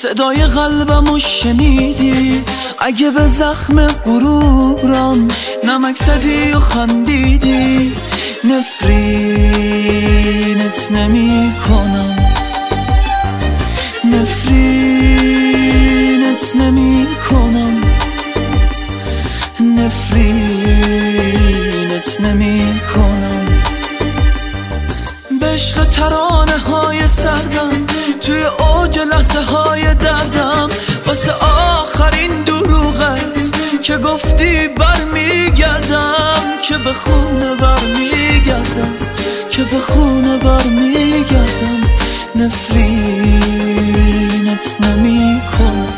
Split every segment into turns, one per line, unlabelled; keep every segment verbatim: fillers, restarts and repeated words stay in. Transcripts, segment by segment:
صدای قلبمو شنیدی؟ اگه به زخم غرورم نمک زدی و خندیدی، نفرینت نمی کنم، نفرینت نمی کنم، نفرینت نمی کنم. به عشق ترانه های سردم توی اوج لحظه های دردم، واسه آخرین دروغت که گفتی برمیگردم، که به خونه برمیگردم، که به خونه برمیگردم. نفرینت نمی کنم،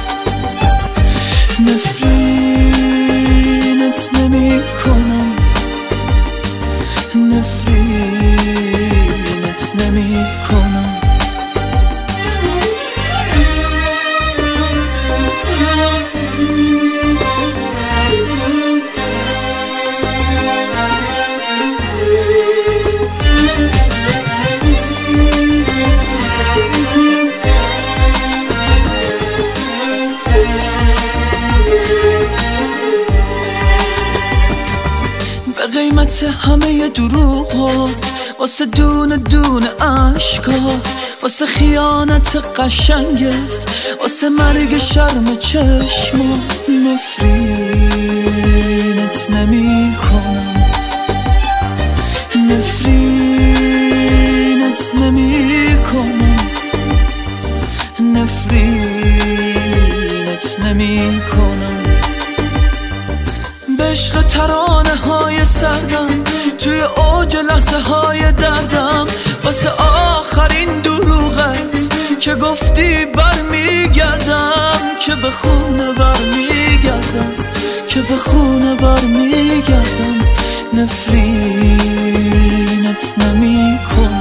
نفرینت نمی کنم، نفرینت نمی کنم. به قیمت همه دروغات، واسه دونه دونه عشقات، واسه خیانت قشنگت، واسه مرگ شرم چشما، نفرینت نمی کنم، نفرینت نمی کنم، نفرینت نمی کنم. به عشق ترانه های سردم توی اوج لحظه های دردم، واسه آخرین دروغت که گفتی برمیگردم، که به خونه برمیگردم، که به خونه برمیگردم. نفرینت نمی کنم.